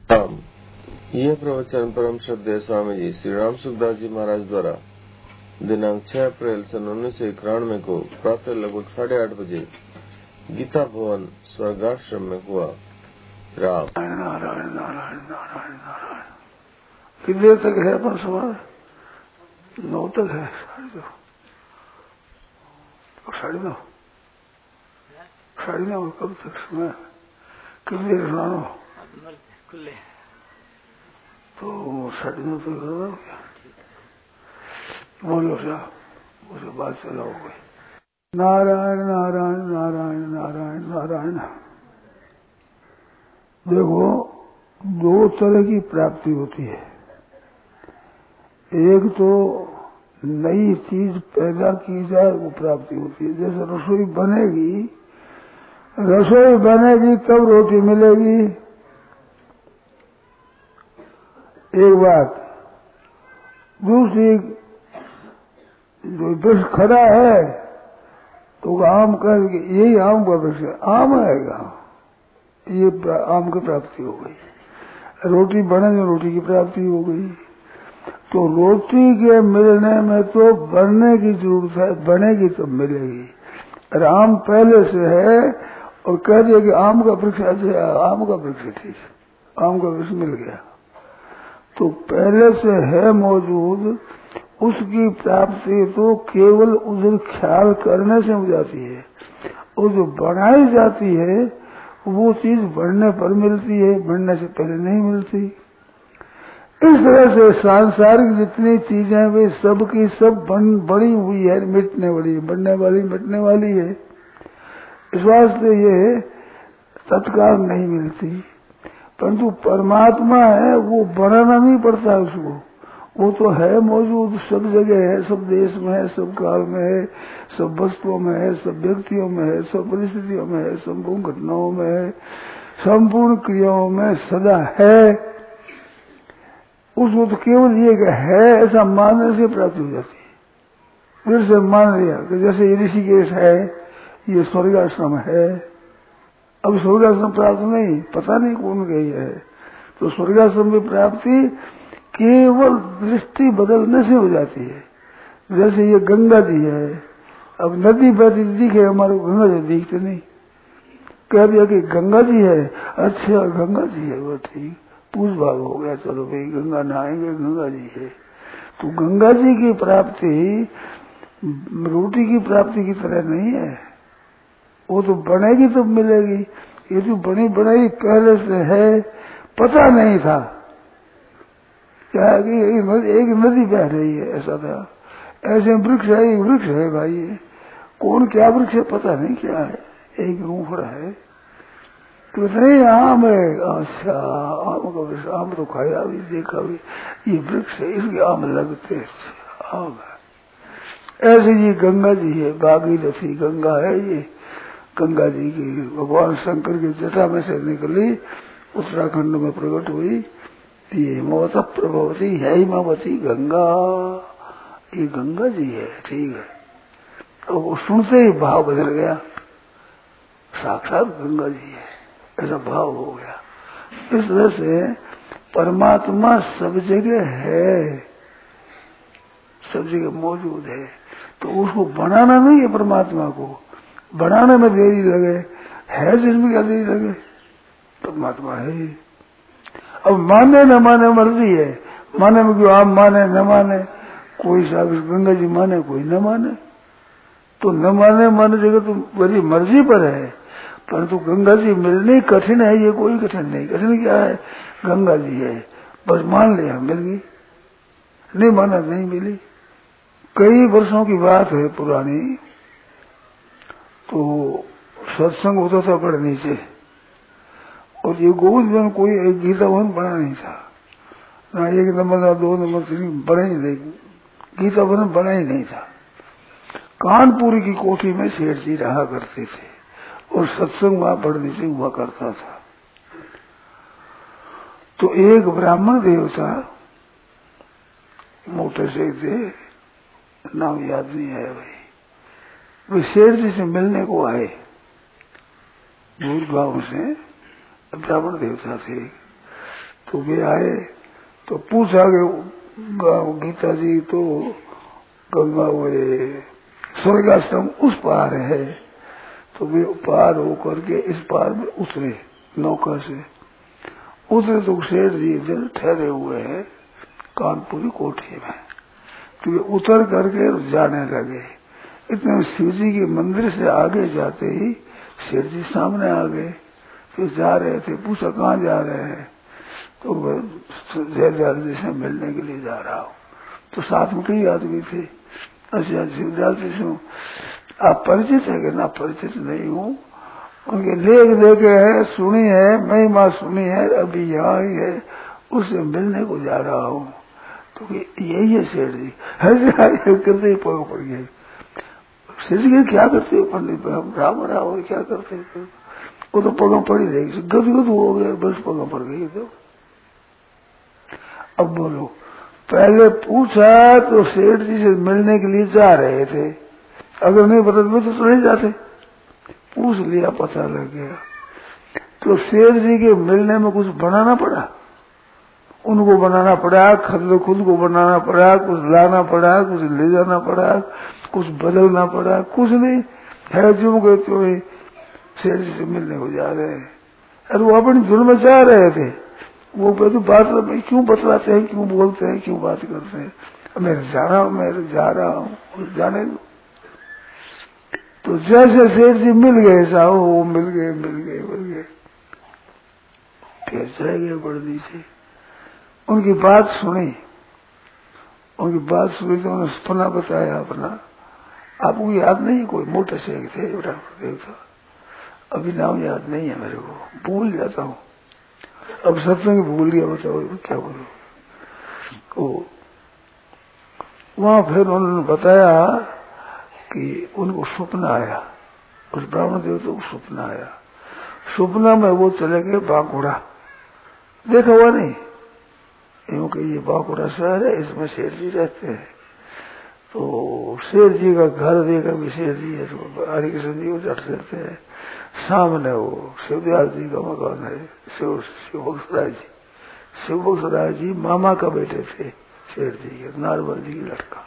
राम। यह प्रवचन परम श्रद्धेय स्वामी जी श्री राम सुखदास जी महाराज द्वारा दिनांक 6 अप्रैल सन 1991 को प्रातः लगभग 8:30 बजे गीता भवन स्वर्गाश्रम में हुआ। राम। नारायण नारायण नारायण नारायण। कितनी देर तक है अपन सवाल? 9 तक है। 9:30 9:30 कब तक समय? कितनी देर सुनानो? तो 9:30 तक कर दो क्या? बोलो क्या? मुझे बात चलाओ कोई। नारायण नारायण नारायण नारायण नारायण। देखो, 2 तरह की प्राप्ति होती है। एक तो नई चीज पैदा की जाए वो प्राप्ति होती है। जैसे रसोई बनेगी तब रोटी मिलेगी, एक बात। दूसरी, जो वृक्ष खड़ा है तो आम का, यही आम का वृक्ष है, आम आएगा, ये आम की प्राप्ति हो गई। रोटी बने तो रोटी की प्राप्ति हो गई। तो रोटी के मिलने में तो बनने की जरूरत है, बनेगी तब मिलेगी। और आम पहले से है और कह दिया कि आम का वृक्ष, आम का वृक्ष ठीक, आम का वृक्ष मिल गया, तो पहले से है मौजूद, उसकी प्राप्ति तो केवल उधर ख्याल करने से हो जाती है। और जो बनाई जाती है वो चीज बढ़ने पर मिलती है, बढ़ने से पहले नहीं मिलती। इस तरह से सांसारिक जितनी चीजें वे सब की सब बनी हुई है, मिटने वाली, बढ़ने वाली, मिटने वाली है। इस वास्ते ये तत्काल नहीं मिलती। परंतु परमात्मा है वो बनाना नहीं पड़ता है उसको, वो तो है मौजूद, सब जगह है, सब देश में है, सब काल में है, सब वस्तुओं में है, सब व्यक्तियों में है, सब परिस्थितियों में है, संपूर्ण घटनाओं में है, संपूर्ण क्रियाओं में सदा है। उसको तो केवल ये है ऐसा मानने से प्राप्ति हो जाती है। फिर से मान लिया कि जैसे ये ऋषिकेश है, ये स्वर्गाश्रम है। अब स्वर्गाश्रम प्राप्त नहीं, पता नहीं कौन गई है, तो स्वर्गाश्रम की प्राप्ति केवल दृष्टि बदलने से हो जाती है। जैसे ये गंगा जी है, अब नदी बहती दिखे, हमारे गंगा जी दिखते नहीं, कह दिया कि गंगा जी है, अच्छा गंगा जी है, वो ठीक, पूछ भाग हो गया, चलो भाई गंगा नहाएंगे, गंगा जी है। तो गंगा जी की प्राप्ति रोटी की प्राप्ति की तरह नहीं है, वो तो बनेगी तब मिलेगी। ये तो बनी बनाई पहले से है, पता नहीं था क्या कि एक नदी बह रही है, ऐसा था। ऐसे वृक्ष है, एक वृक्ष है भाई, कौन क्या वृक्ष है पता नहीं क्या है, एक रूखड़ा है, तो नहीं आम है, अच्छा आम का वृक्ष, आम तो खाया भी, देखा भी, ये वृक्ष है, इसके आम लगते आम है। ऐसे ये गंगा जी है, भागीरथी गंगा है, ये गंगा जी की भगवान शंकर की जटा में से निकली, उत्तराखंड में प्रकट हुई, ये हिमवत प्रभवती है, हिमावती गंगा, ये गंगा जी है, ठीक है। तो वो सुनते ही भाव बदल गया, साक्षात गंगा जी है, ऐसा भाव हो गया। इस तरह से परमात्मा सब जगह है, सब जगह मौजूद है। तो उसको बनाना नहीं है, परमात्मा को बनाने में देरी लगे, है जिसमें क्या देरी लगे, परमात्मा है। अब माने न माने मर्जी है, माने में क्यों, आप माने न माने, कोई साहब गंगा जी माने, कोई न माने, तो न माने जगह तो बड़ी मर्जी पर है। परंतु गंगा जी मिलनी कठिन है, ये कोई कठिन नहीं। कठिन क्या है, गंगा जी है, बस मान लिया मिल गई, नहीं माना नहीं मिली। कई वर्षों की बात है पुरानी, तो सत्संग होता था बड़े नीचे, और ये गोविंद वन कोई एक गीता वन बना नहीं था, ना 1 नंबर ना 2 नंबर 3 बने ही नहीं, गीता वन बना ही नहीं था। कानपुर की कोठी में सेठ जी रहा करते थे और सत्संग वहां पढ़ने से हुआ करता था। तो एक ब्राह्मण देवता मोटे से थे, नाम याद नहीं है भाई, वे सेठ जी से मिलने को आए, दूर गांव से, ब्राह्मण देवता थे। तो वे आए तो पूछा कि गीता जी तो गंगा वे स्वर्गाश्रम उस पार है। तो वे पार होकर के इस पार में उतरे, नौका से उतरे तो शेर जी इधर ठहरे हुए हैं कानपुरी कोठी में। तो वे उतर करके जाने लगे। इतने शिव जी के मंदिर से आगे जाते ही शेर जी सामने आ गए। तो जा रहे थे, पूछा कहाँ जा रहे हैं? तो जयदयाल जी से मिलने के लिए जा रहा हूँ। तो साथ में कई आदमी थे। अच्छा शिवदयाल जी से आप परिचित है कि ना? परिचित नहीं हूँ, उनके लेख देखे है, सुनी है, महिमा सुनी है, अभी यहाँ ही है, उससे मिलने को जा रहा हूँ। तो यही है शेर जी। करते ही पग पड़ गए। शेर जी क्या करते हो पंडित? हम राम राम क्या करते हो? वो तो पगों पड़ी रहेगी, गदगद हो गए, बस पगों पड़ गई। तो अब बोलो, पहले पूछा तो सेठ जी से मिलने के लिए जा रहे थे, अगर नहीं बता तो चले जाते। पूछ लिया, पता लग गया। तो सेठ जी के मिलने में कुछ बनाना पड़ा, उनको बनाना पड़ा, खुद को बनाना पड़ा, कुछ लाना पड़ा, कुछ ले जाना पड़ा, कुछ बदलना पड़ा, कुछ नहीं है। जो कहते हुए सेठ जी से मिलने को जा रहे हैं। अरे वो अपनी धुन में जा रहे थे। वो तो बात में क्यों बतलाते हैं, क्यों बोलते हैं, क्यों बात करते हैं? मैं जा रहा हूँ, जाने दो। तो जैसे सेठ जी मिल गए साहब, वो मिल गए फिर चले गए बड़दी से। उनकी बात सुनी तो उन्होंने सपना बताया अपना। आपको याद नहीं? कोई मोटे शेख थे, देव था, अभी नाम याद नहीं है मेरे को, भूल जाता हूँ। अब सत्संग भूल गया, बताओ क्या बोलो। तो वहां फिर उन्होंने बताया कि उनको स्वप्न आया, उस ब्राह्मण देवता को स्वप्न आया। स्वप्न में वो चले गए बांकुड़ा। देखा हुआ नहीं? क्योंकि ये बांकुड़ा शहर है, इसमें शेर जी रहते हैं। तो शेर जी का घर देखा भी शेर जी है, तो हरि कृष्ण जी को जट देते हैं। सामने वो शिवदयाल जी का मकान है, शिवभक्तराय जी मामा का बेटे थे शेर जी के, नारवल जी की लड़का।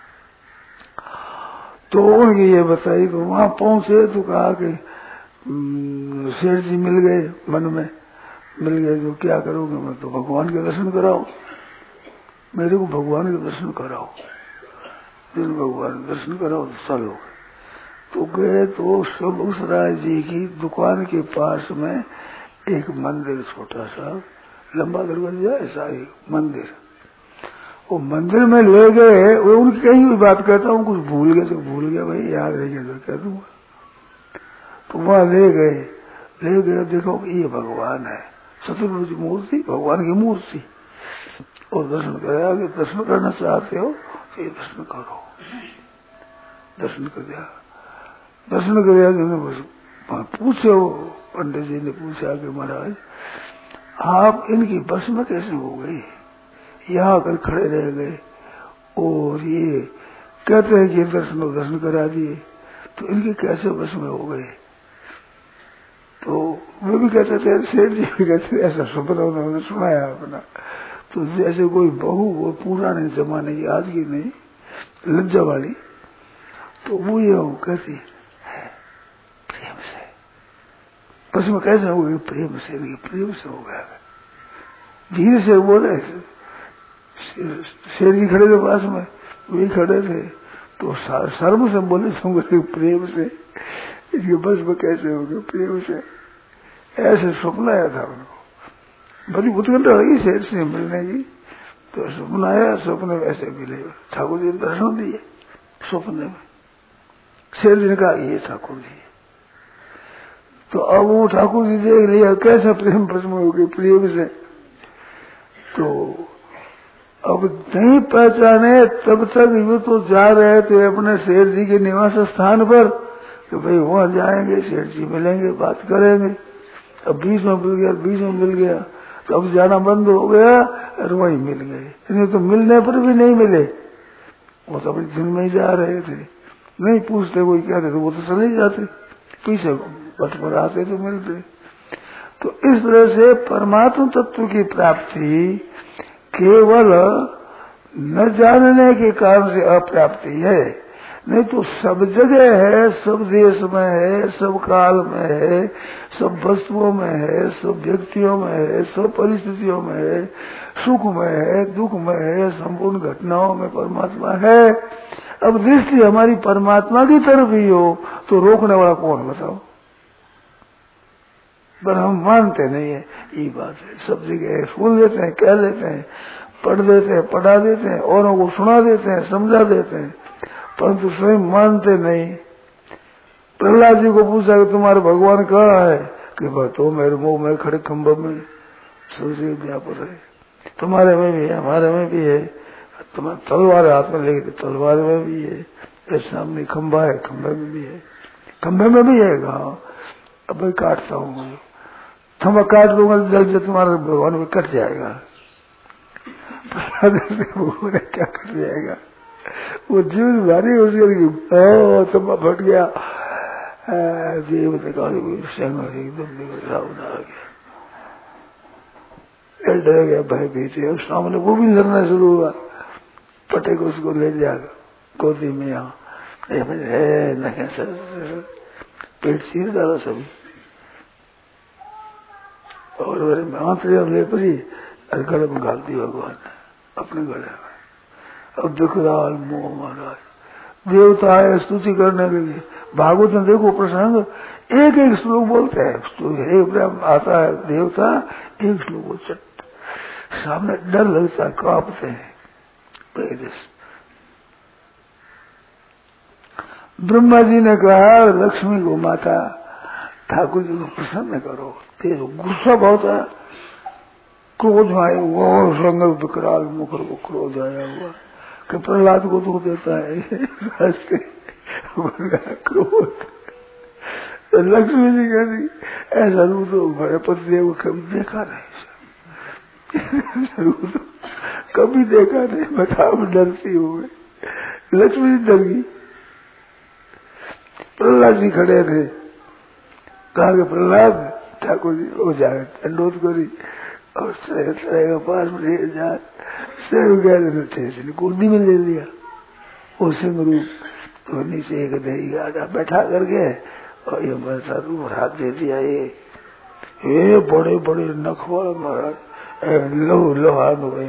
तो उनकी ये बताई। तो वहां पहुंचे तो कहा कि शेर जी मिल गए, मन में मिल गए, तो क्या करोगे? मैं तो भगवान के दर्शन कराओ, मेरे को भगवान के दर्शन कराओ, जिन भगवान के दर्शन कराओ तो चलो। तो गए तो शिवभक्तराय जी की दुकान के पास में एक मंदिर, छोटा सा लंबा दरवाजा, ऐसा एक मंदिर। वो मंदिर में ले गए। वो उनकी कहीं भी बात कहता हूँ, कुछ भूल गए तो भूल गया भाई, याद रह गया तो कह दूंगा। तो वहां ले गए, देखो ये भगवान है, चतुर्भुज मूर्ति, भगवान की मूर्ति। और दर्शन कराया कि दर्शन करना चाहते हो तो ये दर्शन करो। दर्शन कर दिया। पूछो, पंडित जी ने पूछा कि महाराज आप इनकी बस में कैसे हो गए? यहाँ आकर खड़े रह गए और ये कहते हैं कि दर्शन करा दिए, तो इनके कैसे बस में हो गए? तो वे भी कहते थे, सेठ जी भी कहते थे, ऐसा सपना उन्होंने सुनाया अपना। तो जैसे कोई बहू, वो पुराने जमाने की, आज की नहीं, लज्जा वाली, तो वो ये कहती है प्रेम से बस में कैसे हो गई? प्रेम से हो गया। धीरे से बोले, शेर जी खड़े थे पास में, वही खड़े थे, तो शर्म से बोले तुम प्रेम से, इसके बस में कैसे हो गए? प्रेम से। ऐसे स्वप्न आया था उनको, बड़ी उत्कंठा लगी शेर से मिलने की। तो स्वप्न आया, स्वप्न में ऐसे मिले, ठाकुर जी ने दर्शन दिए स्वप्न में। शेर जी ने कहा ये ठाकुर जी। तो अब वो ठाकुर जी देख लिया कैसा प्रेम बस में हो गए, प्रेम से। तो अब नहीं पहचाने तब तक ये तो जा रहे थे अपने शेर जी के निवास स्थान पर, तो भाई वहां जाएंगे, शेर जी मिलेंगे, बात करेंगे। अब बीच में मिल गया, तो अब जाना बंद हो गया और वहीं मिल गए। नहीं तो मिलने पर भी नहीं मिले, वो तो अपनी दिन में ही जा रहे थे, नहीं पूछते कोई क्या थे, तो वो तो चले जाते, पीछे बट पर आते तो मिलते। तो इस तरह से परमात्मा तत्व की प्राप्ति केवल न जानने के कारण से अप्राप्ति है, नहीं तो सब जगह है, सब देश में है, सब काल में है, सब वस्तुओं में है, सब व्यक्तियों में है, सब परिस्थितियों में है, सुख में है, दुख में है, संपूर्ण घटनाओं में परमात्मा है। अब दृष्टि हमारी परमात्मा की तरफ ही हो तो रोकने वाला कौन बताओ? पर हम मानते नहीं है, ये बात है। सब जगह सुन लेते हैं, कह लेते हैं, पढ़ देते हैं, पढ़ा देते हैं, औरों को सुना देते हैं, समझा देते हैं, परंतु स्वयं मानते नहीं। प्रहलाद जी को पूछा कि तुम्हारे भगवान कहाँ है? कि बस तो मेरे मुंह में खड़े खंभे में सबसे व्यापक है, तुम्हारे में भी है, हमारे में भी है, तुम्हारे तलवार हाथ में लेके तलवार में भी है, सामने खंभा है, खंभे में भी है, खंभे में भी है। हाँ अब मैं काटता हूँ, थमा काट दूंगा जल्द से तुम्हारा भगवान भी कट जाएगा। भगवान क्या कट जाएगा? वो जीव भारी उसके थमा फट गया, जीव एकदम आ गया, डर गया, भय भीते। और सामने वो भी लड़ना शुरू हुआ, पटे को उसको ले जाकर गोदी में, यहाँ पेट चीर डाला सभी, और आंतरिया ले पड़ी और गले में घाल दी भगवान ने अपने गले में। अब विकराल मोह महाराज देवता आए स्तुति करने लगे। भागवत में देखो प्रसंग, एक एक श्लोक बोलते हैं, एक आता है देवता, एक श्लोक बोलते, सामने डर लगता है, कांपते हैं। ब्रह्मा जी ने कहा लक्ष्मी को माता ठाकुर जी को प्रसन्न करो, तेज गुस्सा बहुत है, क्रोध आए हुआ, संग विकराल मुखर को क्रोध आया हुआ कि प्रहलाद को दुख देता है क्रोध। तो लक्ष्मी जी कहती ऐसा रूप तो बड़े पतिदेव को कभी देखा नहीं, रूप तो कभी देखा नहीं, बताओ डरती हुए। लक्ष्मी जी डर गई। प्रहलाद जी खड़े थे, कहा कि प्रहलाद ठाकुर जी हो जाए, दंडोत करी और का पास में ले जा, गोदी में ले लिया वो सिंह रूप, तो नीचे एक दही आधा बैठा करके और ये मेरे रूप हाथ दे दिया। ये बड़े बड़े नख वाले महाराज लोहा हुए,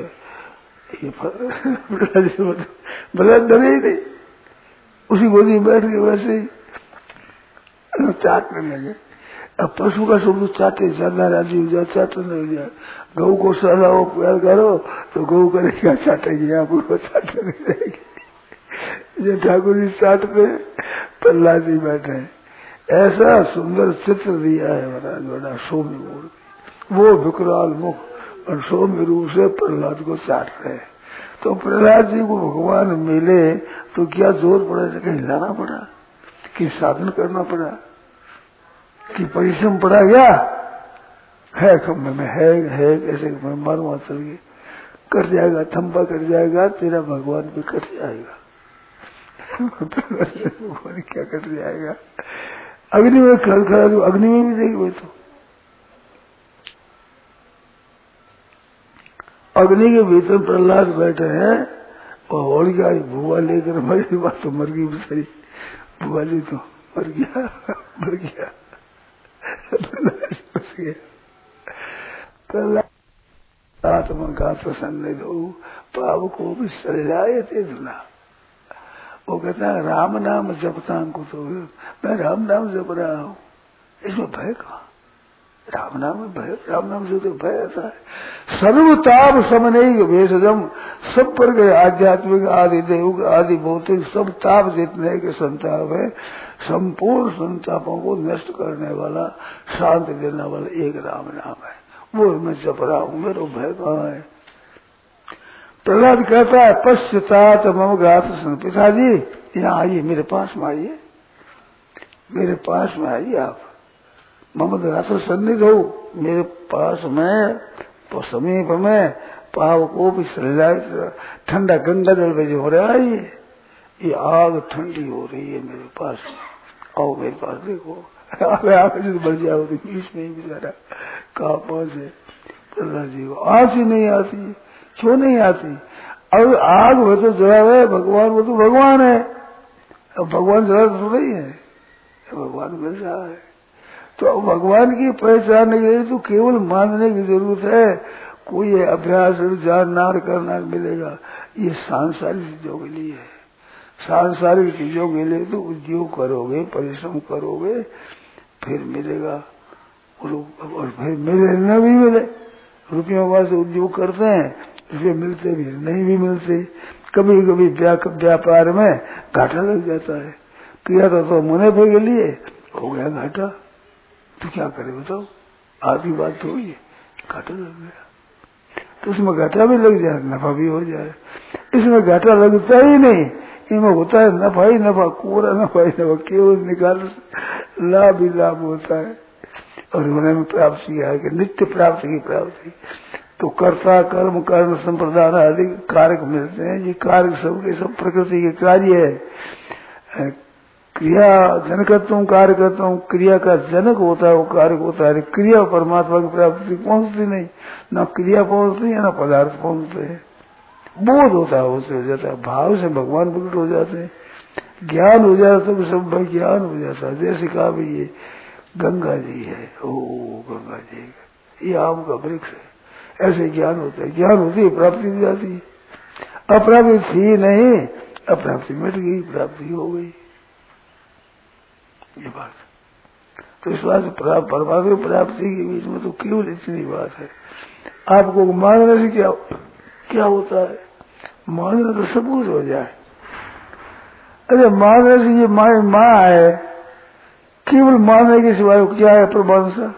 भले डरे ही नहीं, उसी गोदी में बैठ के वैसे ही चाटने लगे। अब पशु का सब चाटे, ज्यादा राजी हो जाए चाटने लग जाए। गऊ को सहलाओ प्यार करो तो गऊ करेगा, चाटेगी, आपको चाटने नहीं रहेगी। ये ठाकुर जी चाटते, प्रहलाद जी बैठे। ऐसा सुंदर चित्र दिया है महाराज, बड़ा सौम्य मूर्ति, वो विकराल मुख और सौम्य रूप से प्रहलाद को चाट रहे। तो प्रहलाद जी को भगवान मिले तो क्या जोर पड़ा, कहीं लाना पड़ा कि साधन करना पड़ा कि परिश्रम पड़ा? गया है खम्भे में, है कैसे मैं मारूंगा, चल गए, कट जाएगा, थम्बा कट जाएगा, तेरा भगवान भी कट जाएगा। भगवान क्या कट जाएगा? अग्नि में खड़ा, अग्नि में भी देखिए, तो अग्नि के भीतर प्रहलाद बैठे हैं और होलिका भुआ लेकर मरी, बात तो मर गई बेचारी, भुआ जी तो मर गया, मर गया, आत्मा का प्रसन्न दो पाप को भी सरिलाए थे धुना। वो कहता है राम नाम जपता को, तो मैं राम नाम जप रहा हूँ, इसमें भय कहा? राम नाम में भय, राम नाम से तो भय आता है। सर्वताप समने भेषजम, सब पर गए आध्यात्मिक आदि देव आदि भौतिक सब ताप जितने के संताप है, संपूर्ण संतापों को नष्ट करने वाला, शांत देने वाला एक राम नाम है, वो मैं जप रहा हूँ, मेरा भय कहाँ है? प्रहलाद कहता है पश्चात मम घात सन, पिताजी यहाँ आइए, मेरे पास में आइए, मेरे पास में आइए आप, मम घात सन्निध हो, मेरे पास में तो समीप में पाव को भी ठंडा गंगा जल में जो हो रहा है, ये आग ठंडी हो रही है मेरे पास, आओ मेरे पास देखो, आगे जो बढ़ जाओ तो बीच में ही बेचारा कहा पहुंचे प्रहलाद जी को। आती नहीं आती, क्यों नहीं आती? अब आग वो तो जला है, भगवान वो तो भगवान है, अब भगवान जला तो नहीं है, भगवान मिल रहा है। तो भगवान की पहचान के लिए तो केवल मानने की जरूरत है, कोई अभ्यास जानना करना मिलेगा। ये सांसारिक चीजों के लिए है, सांसारिक चीजों के लिए तो उद्योग करोगे, परिश्रम करोगे, फिर मिलेगा। और फिर मिले न भी मिले, रुपयों वास्ते उद्योग करते हैं, रुपये मिलते भी नहीं भी मिलते। कभी कभी व्यापार में घाटा लग जाता है, किया तो मुनाफे के लिए, हो गया घाटा, तो क्या करे बताओ? आधी बात तो हुई है, घाटा लग गया, तो उसमें घाटा भी लग जाए, नफा भी हो जाए। इसमें घाटा लगता ही नहीं, इनमें होता है नफा ही नफा, कोरा नफा ही नफा, केवल निकाल लाभ ही लाभ होता है। और उन्होंने में प्राप्ति है कि नित्य प्राप्ति की प्राप्ति। तो कर्ता कर्म कर्म संप्रदान आदि कारक मिलते हैं, ये कारक सबके सब प्रकृति के कार्य है। क्रिया जनकत्व कार्यकत्व, क्रिया का जनक होता है वो कारक होता है। क्रिया परमात्मा की प्राप्ति पहुंचती नहीं, न क्रिया पहुंचती है न पदार्थ पहुंचते हैं। बोध होता है, उससे हो जाता है, भाव से भगवान प्रकट हो जाते हैं, ज्ञान हो जाता है, सब ज्ञान हो जाता है। जैसे कहा भाई ये गंगा जी है, ओ गंगा जी, ये आम का वृक्ष है, ऐसे ज्ञान होता है। ज्ञान होती है, प्राप्ति हो जाती है। अप्राप्ति थी नहीं, अप्राप्ति मिट गई, प्राप्ति हो गई, ये बात। तो इस बात परमात्मा प्राप्ति के बीच में तो केवल इतनी बात है। आपको मानने से क्या होता है? मानने तो सब कुछ हो जाए। अरे मानने से ये माँ है, केवल मानने के सिवाय क्या है प्रमाण सा?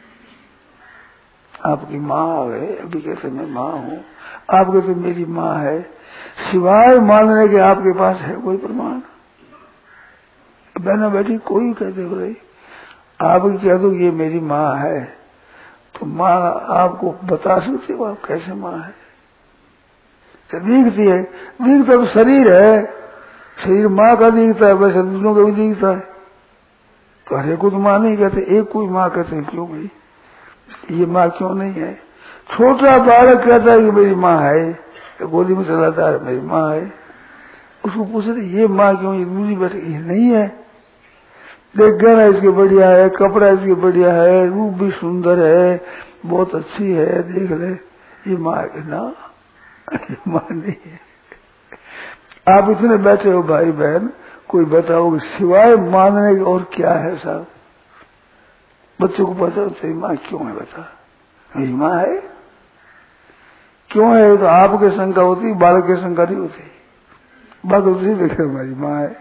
आपकी माँ है, अभी कैसे मैं माँ हूँ, आप कहते मेरी माँ है, सिवाय मानने के आपके पास है कोई प्रमाण? बहना बेटी कोई कहते भाई, आप कह दो ये मेरी माँ है, तो माँ आपको बता सकते हो आप कैसे माँ है? दिखती है, दिखता तो शरीर है, शरीर माँ का दिखता है, वैसे दूसरों का भी दिखता है। तो हर एक को तो माँ नहीं कहते, एक कोई माँ कहते हैं, क्यों भाई ये माँ क्यों नहीं है? छोटा बालक कहता है कि मेरी माँ है, तो गोदी में चलाता है मेरी माँ है, उसको पूछते ये माँ क्यों, ये दूसरी बैठे, ये नहीं है, देख गहना इसके बढ़िया है, कपड़ा इसके बढ़िया है, रूप भी सुंदर है, बहुत अच्छी है, देख ले, ये माँ है ना, ये माँ नहीं है। आप इतने बैठे हो भाई बहन, कोई बताओ सिवाय मानने के और क्या है साहब? बच्चों को पता तेरी माँ क्यों है, बता मेरी माँ है क्यों है? तो आपके शंका होती, बालक की शंका नहीं होती, बात होती देखे मेरी माँ है।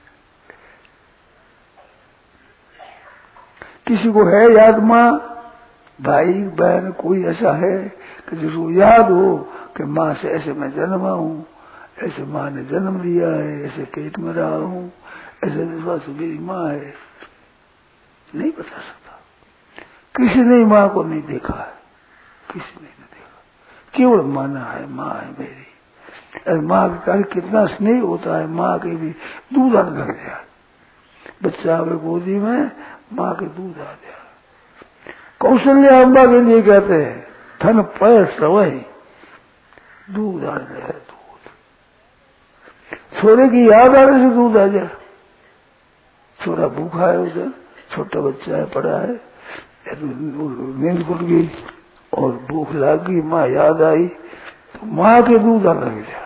किसी को है याद माँ, भाई बहन कोई ऐसा है कि जिसको याद हो कि माँ से ऐसे मैं जन्मा हूँ, ऐसे माँ ने जन्म दिया है, ऐसे पेट में रहा हूँ, ऐसे विश्वास मेरी माँ है? नहीं बता सकता, किसी ने माँ को नहीं देखा है, किसी ने नहीं देखा, केवल माना है माँ है मेरी। अरे माँ के कारण कितना स्नेह होता है, माँ के भी दूध आने लग जाए, बच्चा आवे गोदी में, माँ के दूध आ जाए। कौशल्य अम्बा के लिए कहते हैं धन पैर सवई दूध आ जाए, दूध छोरे की याद आने से दूध आ जाए। छोरा भूखा है, उधर छोटा बच्चा है, पड़ा है, नींद खुल गई और भूख लग गई, माँ याद आई तो माँ के दूध आने लग जाए।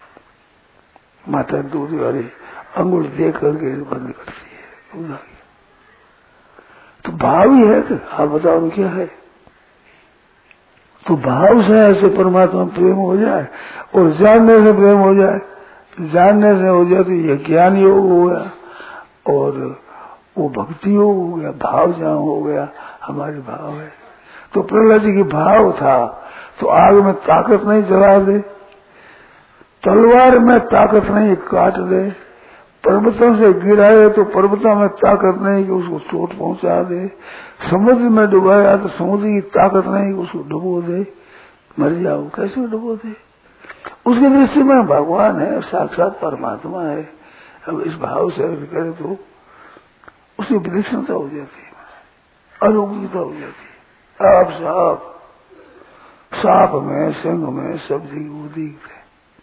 माता दूध वाली अंगुल देख करके बंद करती है, दूध आ गया। तो भाव ही है, आप बताओ क्या है? तो भाव से ऐसे परमात्मा प्रेम हो जाए और जानने से प्रेम हो जाए, जानने से हो जाए तो ये ज्ञान योग हो गया और वो भक्ति योग हो गया, भाव जहाँ हो गया हमारे भाव है। तो प्रहलाद जी की भाव था, तो आग में ताकत नहीं जला दे, तलवार में ताकत नहीं काट दे, पर्वतों से गिराए तो पर्वतों में ताकत नहीं कि उसको चोट पहुंचा दे, समुद्र में डुबाया तो समुद्र की ताकत नहीं कि उसको डुबो दे, मर जाओ कैसे डुबो दे? उसके दृष्टि में भगवान है, साक्षात परमात्मा है। अब इस भाव से करे तो उस उसकी विलक्षणता हो जाती है, अलौकिकता हो जाती है। आप साप में, सिंह में, सब्जी वो दिखते।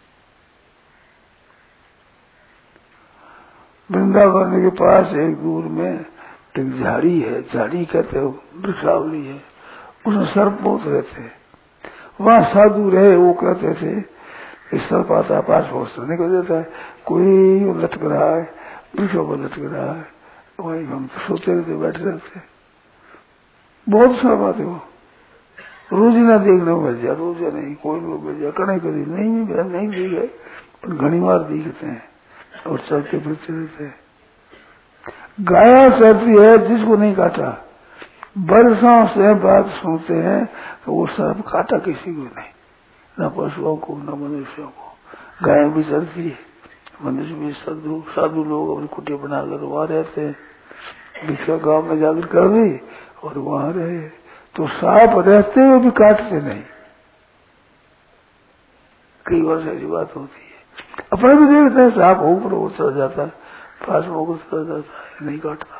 वृंदावन के पास एक दूर में एक झाड़ी है, झाड़ी कहते हो, वृक्षावली है, उसमें सर्प बहुत रहते हैं। वहां साधु रहे, वो कहते थे कि सर्प आता पास पहुंचने को देता है, कोई लटक रहा है, वृक्षों पर लटक रहा है, वही हम सोते रहते, बैठे रहते। बहुत सर्प आते हो, रोज ना देखने को मिल जाए, रोज नहीं, कोई लोग मिल जाए, कहीं कभी नहीं दिखे, पर घनी बार दिखते हैं और चलते फिरते रहते हैं। गाया चलती है, जिसको नहीं काटा, वर्षों से बात सुनते हैं तो वो सर्प काटा किसी को नहीं, न पशुओं को न मनुष्यों को। गाय भी चलती है, मनुष्य भी साधु लोग अपनी कुटिया बनाकर वहां रहते हैं, बिछा गांव में जाकर कर दी और वहां रहे, तो सांप रहते हुए भी काटते नहीं। कई वर्ष ऐसी बात होती है, अपने भी देखते हैं सांप ऊपर वो चल जाता है, पास में होकर चल जाता है, नहीं काटता।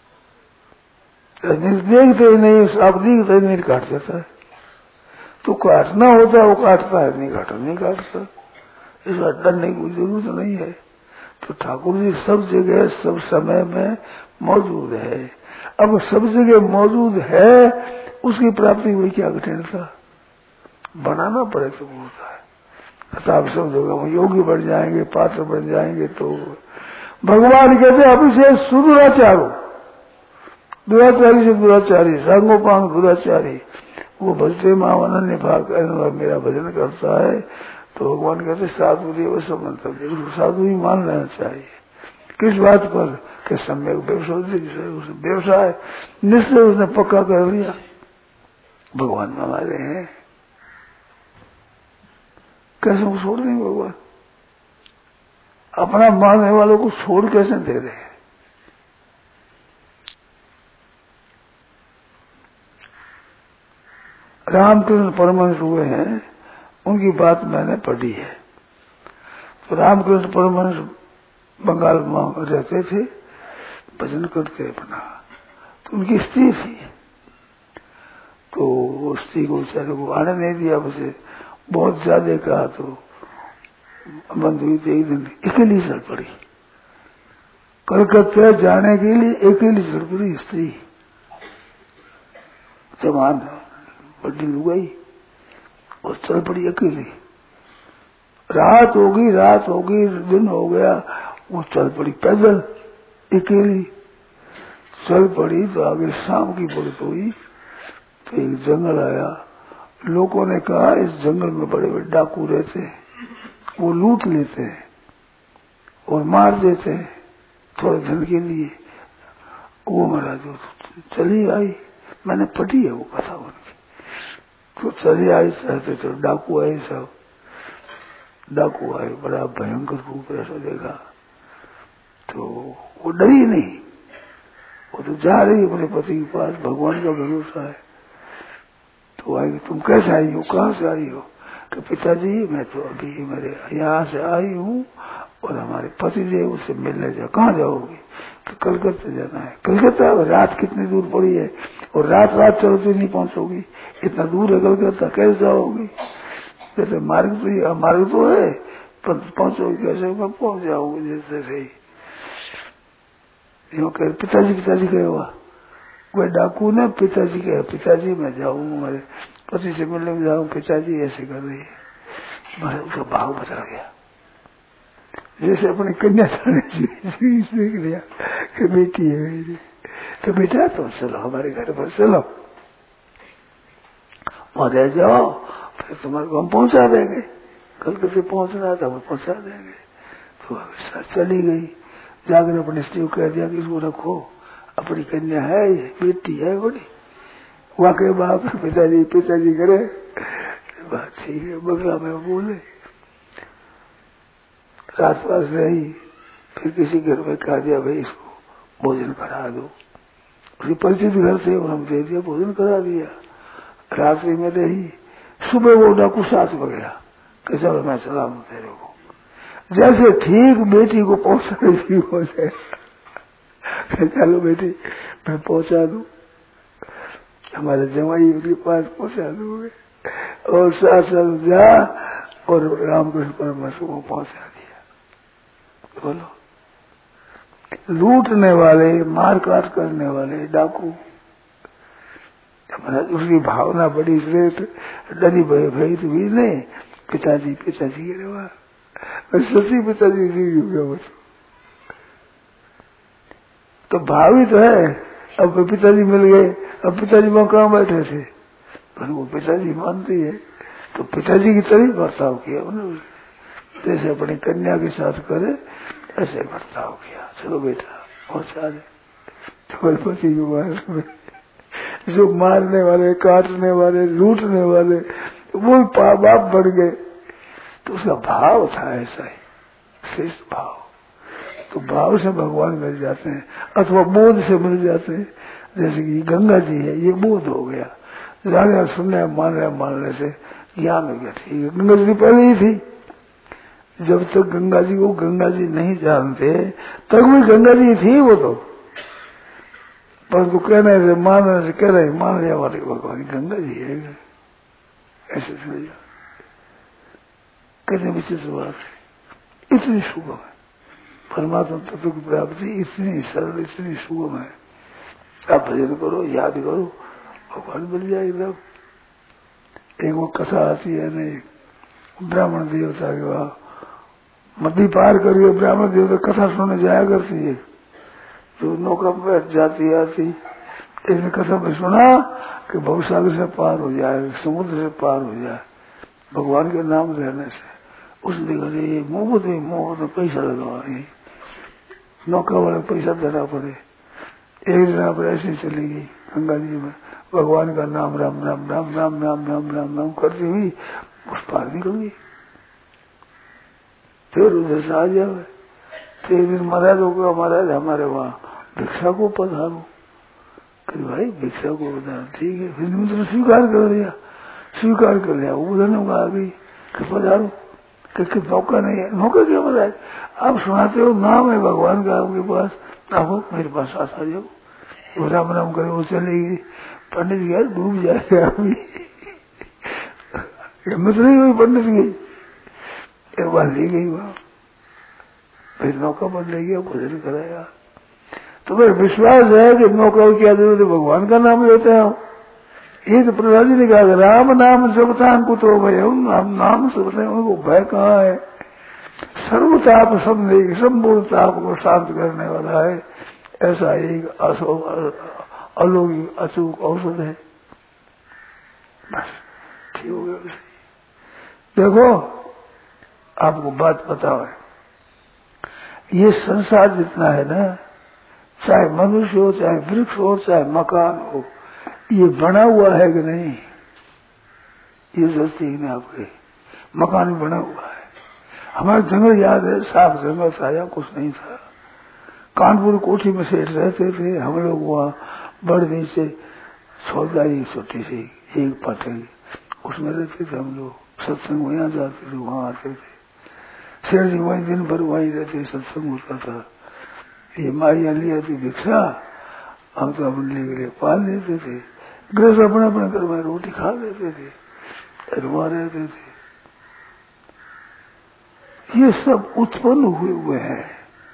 देखते ही नहीं, सांप दिखते ही नहीं, काट देता है। तो काटना होता है वो काटता है, नहीं काटा नहीं काटता। इस बात डरने की जरूरत नहीं है। तो ठाकुर जी सब जगह सब समय में मौजूद है। अब सब जगह मौजूद है, उसकी प्राप्ति हुई क्या कठिनता, बनाना पड़े तो होता है। अतः आप सब जगह योगी बन जाएंगे, पात्र बन जाएंगे, तो भगवान कहते अभी से सुदुराचारो, दुराचारी से दुराचारी, सांगोपांग दुराचारी, वो भजते मां अनन्य भाग मेरा भजन करता है, तो भगवान कहते साधु देव समंतव्य, उसको साधु ही मान लेना चाहिए। किस बात पर कि सम्यक व्यवसाय निश्चय उसने पक्का कर लिया, भगवान में हमारे हैं, कैसे वो छोड़ देंगे भगवान? अपना मानने वालों को छोड़ कैसे दे रहे हैं? रामकृष्ण परमहंस हुए हैं, उनकी बात मैंने पढ़ी है। तो रामकृष्ण परमहंस बंगाल में रहते थे, भजन करते अपना, तो उनकी स्त्री थी, तो वो स्त्री को बेचारे को आने नहीं दिया, बसे बहुत ज्यादा कहा तो बंद हुई थी। एक दिन अकेली चल पड़ी, कलकत्ता जाने के लिए अकेली चल पड़ी स्त्री, जवान बड़ी लुगाई, और चल पड़ी अकेली। रात होगी, दिन हो गया, वो चल पड़ी पैदल अकेली चल पड़ी। तो आगे शाम की बरत हुई, तो एक जंगल आया। लोगों ने कहा इस जंगल में बड़े बड़े डाकू रहते हैं, वो लूट लेते हैं और मार देते हैं थोड़े धन के लिए। वो महाराज चली आई, मैंने पढ़ी है वो कथा उनकी। तो चली आई, सहते तो डाकू आए, सब डाकू आए, बड़ा भयंकर रूप ऐसा देखा, तो वो डरी नहीं, वो तो जा रही अपने पति के पास, भगवान का भरोसा है। तो आई, तुम कैसे आई हो, कहाँ से आई हो? कि पिताजी मैं तो अभी मेरे यहाँ से आई हूँ और हमारे पति देव उससे मिलने जाओ। कहाँ जाओगे? कि कलकत्ता जाना है। कलकत्ता रात कितनी दूर पड़ी है, और रात चलते नहीं पहुंचोगी, इतना दूर है कलकत्ता, कैसे जाओगी? जैसे मार्ग तो है, पर पहुंचोगे कैसे? मैं पहुंच जाऊंगी जैसे ही। यूँ कह पिताजी कहे हुआ, कोई डाकू ने पिताजी कहे, पिताजी मैं जाऊंगा, मेरे पति से मिलने में जाऊँ, पिताजी ऐसे कर रही है। उसका भाव बचा गया, जैसे अपनी कन्या देख लिया कि बेटी है मेरी, तो बेटा तो चलो हमारे घर पर चलो, वहां रह जाओ, फिर तुम्हारे को हम पहुंचा देंगे, कलकत्ते पहुंचना था वो पहुंचा देंगे। तो चली गई, जाकर अपने स्त्री को कह दिया कि इसको रखो, अपनी कन्या है, ये बेटी है बड़ी। वाकई बाप पिताजी करे बात ठीक है, बगला में बोले। रात पास रही, फिर किसी घर में कहा दिया भाई इसको भोजन करा दो। उसकी परिचित घर थे, उन्होंने दे दिया, भोजन करा दिया। रात्रि में रही, सुबह वो डाकू साथ में गया कि चलो मैं सलाम तेरे को। जैसे ठीक बेटी को पहुंच रही थी, चलो बेटी मैं पहुंचा दूं, हमारे जमाई उनके पास पहुंचा दूंगे, और साथ साथ जा और रामकृष्ण परमहंस को पहुंचा दिया। बोलो, लूटने वाले, मारकाट करने वाले डाकू, उसकी भावना बड़ी श्रेष्ठ, डरी भयभीत भी नहीं, पिताजी पिताजी के रहा, सच्ची पिताजी जी वो तो भावी तो है। अब पिताजी मिल गए, अब पिताजी वहां कहाँ बैठे थे, पर वो पिताजी मानती है, तो पिताजी की तरह बर्ताव किया उन्होंने, जैसे अपनी कन्या के साथ करे ऐसे बर्ताव किया। चलो बेटा पहुंचा दे। तो पति के बारे जो मारने वाले, काटने वाले, लूटने वाले, वो बाप बन गए, तो उसका भाव था ऐसा ही श्रेष्ठ भाव। तो भाव से भगवान मिल जाते हैं, अथवा बोध से मिल जाते हैं। जैसे कि गंगा जी है, ये बोध हो गया, जाने सुनने मानने से ज्ञान हो गया। ठीक है, गंगा जी पहले ही थी, जब तक गंगा जी को गंगा जी नहीं जानते तब भी गंगा जी थी वो तो, परंतु कहने से मानने से कह रहे मान लिया हमारे भगवान गंगा जी है, ऐसे समझ कहने विचित्र बात है। इतनी सुगम है परमात्मा तत्व की प्राप्ति, इतनी सरल, इतनी सुगम है। आप भजन करो, याद करो, भगवान मिल जाएगा। एक वो कथा आती है नहीं, ब्राह्मण देवता के वहां नदी पार करिए, ब्राह्मण देवता कथा सुनने जाया करती है, तो नौका बैठ जाती आती, एक कथा में सुना कि भवसागर से पार हो जाए, समुद्र से पार हो जाए भगवान के नाम रहने से। उसने कहा मुफ्त में पैसा लगाओ, नौका वाले पैसा देना पड़े। एक दिन आप ऐसे चली गई गंगा जी में, भगवान का नाम राम राम राम राम राम राम राम राम करती हुई उस पार निकल गई। फिर उधर से आ जाए, तो एक दिन महाराज होगा, महाराज हमारे वहां भिक्षा को पधारो। कहीं भाई भिक्षा को पधारो, ठीक है। फिर मित्र स्वीकार कर लिया, स्वीकार कर लिया। उधर आ गई कि पधारो, कि मौका नहीं है। मौका क्या महाराज, आप सुनाते हो, नाम है भगवान का आपके पास, आप मेरे पास आ जाओ। वो राम राम करे, वो चलेगी। पंडित जी यार डूब जाएगा अभी, हिम्मत नहीं हुई पंडित की। एक बार ली गई वहां, फिर नौका बन ले गया, भोजन कराया। तो मेरा विश्वास है कि नौका की क्या जरूरत है, भगवान का नाम लेते हैं। ये तो प्रहलाद जी ने कहा राम नाम जपता कुतो भय, हम नाम सुनते हैं, उनको भय कहाँ है। सर्वताप सब संपूर्ण ताप को शांत करने वाला है, ऐसा एक अलौकिक अचूक औषध है। बस ठीक हो गया। देखो आपको बात बताओ, ये संसार जितना है ना, चाहे मनुष्य हो, चाहे वृक्ष हो, चाहे मकान हो, ये बना हुआ है कि नहीं, ये सोचती है ना आपके मकान बना हुआ है। हमारा जंगल याद है, साफ जंगल था, कुछ नहीं था। कानपुर कोठी में सेठ रहते थे, हम लोग वहाँ बड़ नीचे सौदाई छोटी सी एक पटरी, उसमें रहते थे हम लोग। सत्संग वहाँ जाते थे, वहाँ आते थे। सेठ जी वहीं दिन भर वहीं रहते, सत्संग होता था। ये माइया लिया थी भिक्षा, हम तो अपने के लिए पाल लेते थे। गृहस्थ अपने अपने घर में रोटी खा लेते थे, रुआ रहते थे। ये सब उत्पन्न हुए हैं।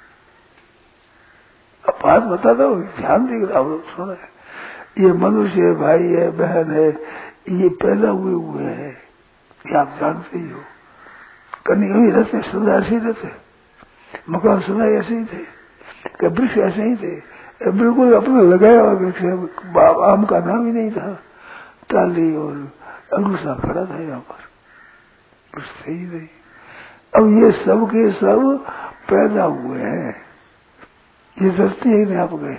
अब बात बताता हूँ, ध्यान देकर आप लोग सुना है। ये मनुष्य है, भाई है, बहन है, ये पैदा हुए हैं, ये आप जानते ही हो। कहीं रहते सदा ऐसे ही रहते, मकान सदा ऐसे ही थे, वृक्ष ऐसे ही थे, बिल्कुल अपना लगाया हुआ वृक्ष। आम का नाम ही नहीं था, टाली और अंगूसा खड़ा था यहाँ पर, कुछ थे ही नहीं। अब ये सब के सब पैदा हुए हैं, ये धरती ही नहीं आप गए।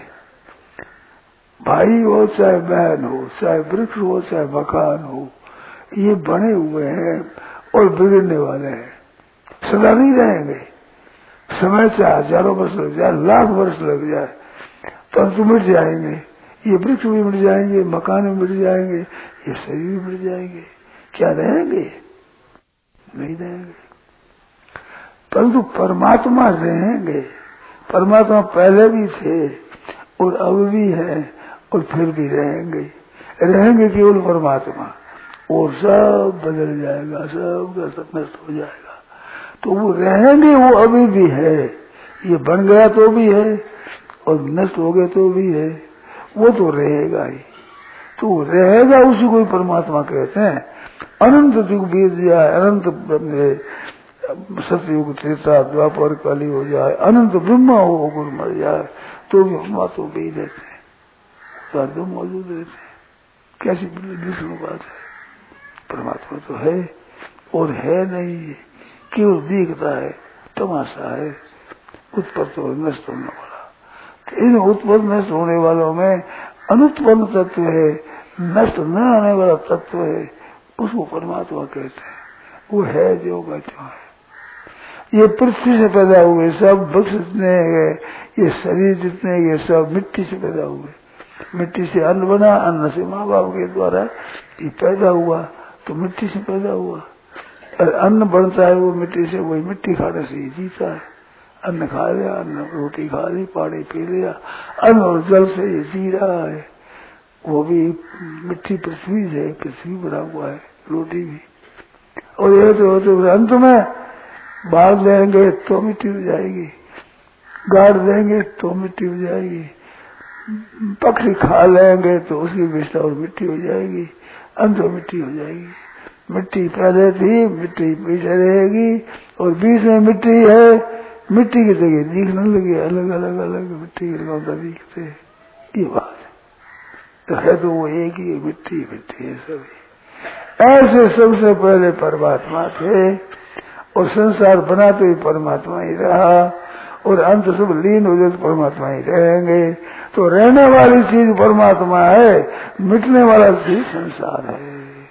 भाई हो चाहे बहन हो, चाहे वृक्ष हो चाहे मकान हो, ये बने हुए हैं और बिगड़ने वाले हैं, सदा नहीं रहेंगे। समय चाहे हजारों वर्ष लग जाए, लाख वर्ष लग जाए, परंतु मिट जाएंगे। ये वृक्ष भी मिट जाएंगे, मकान भी मिट जाएंगे, ये शरीर भी मिट जाएंगे। क्या रहेंगे? नहीं रहेंगे। परंतु परमात्मा रहेंगे। परमात्मा पहले भी थे, और अब भी है और फिर भी रहेंगे केवल परमात्मा, और सब बदल जाएगा, सब का सब नष्ट हो जाएगा। तो वो रहेंगे, वो अभी भी है, ये बन गया तो भी है और नष्ट हो गए तो भी है, वो तो रहेगा ही। तो रहेगा उसी को परमात्मा कहते हैं। अनंत युग बीत जाए, अनंत सतयुग त्रेता द्वापर कली हो जाए, अनंत ब्रह्मा हो गुरु मर जाए, तो भी हम तो भी रहते हैं, तो मौजूद रहते हैं। कैसी विष्णु बात है। परमात्मा तो है और है नहीं है, केवल दिखता है, तमाशा है, उत्पन्न और नष्ट होने वाला। इन उत्पन्न नष्ट होने वालों में अनुत्पन्न तत्व है, नष्ट न आने वाला तत्व है, उसको परमात्मा कहते हैं। वो है जो का जो है। ये पृथ्वी से पैदा हुए सब वृक्ष जितने हैं, ये शरीर जितने, ये सब मिट्टी से पैदा हुए। मिट्टी से अन्न बना, अन्न से माँ बाप के द्वारा ये पैदा हुआ, तो मिट्टी से पैदा हुआ। और अन्न बनता है वो मिट्टी से, वही मिट्टी खाने से ही जीता है। अन्न खा लिया, अन्न रोटी खा ली, पानी पी लिया, अन्न और जल से ये जी रहा है। वो भी मिट्टी पृथ्वी से, पृथ्वी बना हुआ है, रोटी भी। और ये तो अंत में बाढ़ देंगे तो मिट्टी हो जाएगी, गाड़ देंगे तो मिट्टी हो जाएगी, पक्षी खा लेंगे तो उसकी विष्ठा और मिट्टी हो जाएगी, अंत में मिट्टी हो जाएगी। मिट्टी पहले थी, मिट्टी पीछे रहेगी, और बीच में मिट्टी है, मिट्टी की जगह दिखने लगी, अलग अलग अलग मिट्टी के लौटा दिखते, ये बात है। तो वो एक ही मिट्टी है सभी। ऐसे सबसे पहले परमात्मा थे, और संसार बनाते ही परमात्मा ही रहा, और अंत सब लीन हो जाए तो परमात्मा ही रहेंगे। तो रहने वाली चीज परमात्मा है, मिटने वाला चीज संसार है।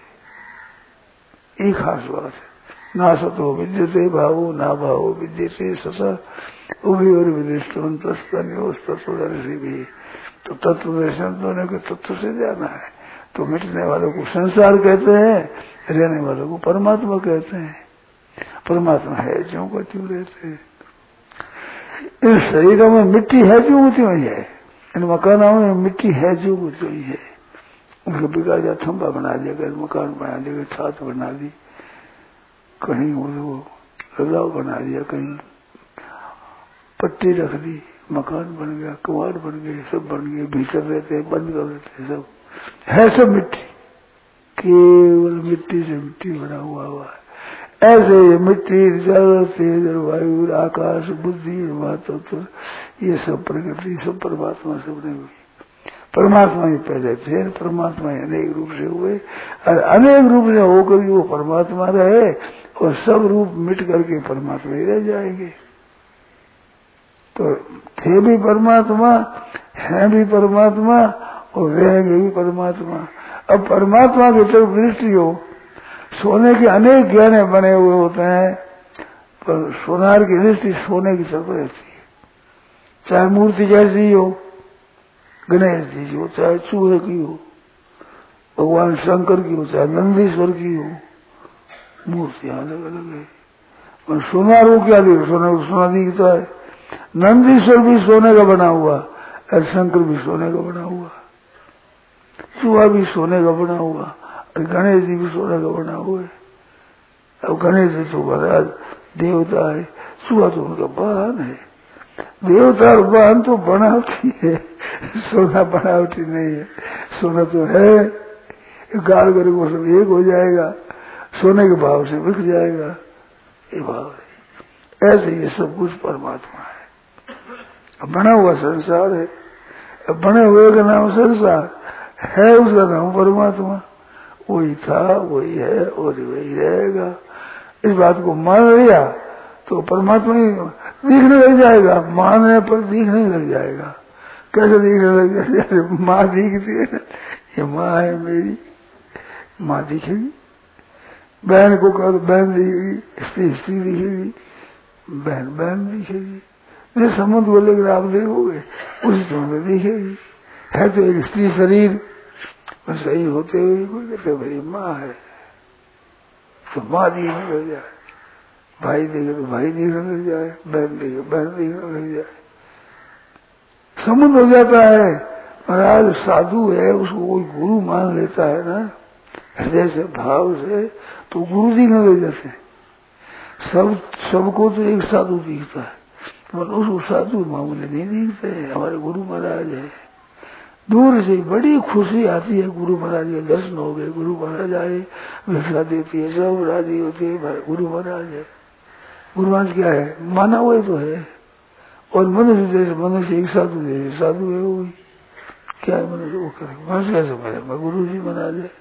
ये खास बात है। ना सतो विद्यते भावो ना भावो विद्यते सता उभी और विदिष्टों तत्व भी। तो तत्व दर्शन दोनों के तत्व से जाना है। तो मिटने वालों को संसार कहते हैं, रहने वालों को परमात्मा कहते हैं। परमात्मा है जो को क्यों रहते हैं। इन शरीरों में मिट्टी है जो होती हुई है, इन मकानों में मिट्टी है जो होती हुई है। उनको बिगाड़ दिया, थंबा बना दिया, कहीं मकान बना दिया, छत बना दी, कहीं वो रजाव बना दिया, कहीं पट्टी रख दी, मकान बन गया, कुआर बन गए, सब बन गए, भीतर रहते बंद कर देते, सब है सब मिट्टी, केवल मिट्टी से मिट्टी बना हुआ है। ऐसे मिट्टी, जल, तेज, वायु, आकाश, बुद्धि, महत्व, ये सब प्रकृति, सब परमात्मा सब ने हुई। परमात्मा ही पहले थे, परमात्मा ही अनेक रूप से हुए, और अनेक रूप से होकर वो परमात्मा रहे, और सब रूप मिट करके परमात्मा ही रह जाएंगे। तो थे भी परमात्मा, हैं भी परमात्मा, और रहेंगे भी परमात्मा। अब परमात्मा की तरफ दृष्टि हो, सोने के अनेक गहने बने हुए होते हैं, पर सोनार की दृष्टि सोने की तरफ रहती है। चाहे मूर्ति जैसी हो, गणेश जी की हो, चाहे चूहे की हो, भगवान शंकर की हो, चाहे नंदीश्वर की हो, मूर्तियां अलग अलग है। और सोनार को क्या दिखता, सोना दिखता है। नंदीश्वर भी सोने का बना हुआ, और शंकर भी सोने का बना हुआ, चूहा भी सोने का बना हुआ, और गणेश जी भी सोने का बना हुआ है। अब गणेश जी तो महाराज देवता है, चूहा तो उनका वाहन है। देवता और वाहन तो बनावटी है, सोना बनावटी नहीं है। सोना तो है, गाल कर वो सब एक हो जाएगा, सोने के भाव से बिक जाएगा, ये भाव है। ऐसे ये सब कुछ परमात्मा है। बना हुआ संसार है, बने हुए का नाम संसार है, उसका नाम परमात्मा। वही था, वही है, और वही रहेगा। इस बात को मान लिया तो परमात्मा ही दिखने लग जाएगा, मानने पर दिखने लग जाएगा। कैसे दिखने लग जाएगा? माँ दिखती है, ये माँ है मेरी, माँ दिखेगी। बहन को कहो तो बहन दिखेगी, स्त्री दिखेगी, बहन दिखेगी। जिस संबंध को लेकर आप देखोगे उसी संबंध दिखेगी। है तो एक स्त्री शरीर, सही होते हुए कोई कहते भाई माँ है, तो माँ दिखने लग जाए, भाई देखे तो भाई दिखने लग जाए, बहन देखे बहन दिखने लग जाए। समुद्र हो जाता है। महाराज साधु है, उसको कोई गुरु मान लेता है ना हृदय से भाव से, तो गुरु जी न ले जाते। सबको तो एक साधु दिखता है, पर उसको साधु मामले नहीं दिखते। हमारे गुरु महाराज है, दूर से बड़ी खुशी आती है। गुरु महाराज के दर्शन हो गए, गुरु महाराज आए, भिक्षा देती है, सब राजी होती है, गुरु महाराज है। गुरु महाराज क्या है? माना हुआ तो है। और मनुष्य जैसे मनुष्य एक साधु जैसे साधु है, वो क्या है मनुष्य, वो करे मनुष्य कैसे मैं गुरु जी महाराज है।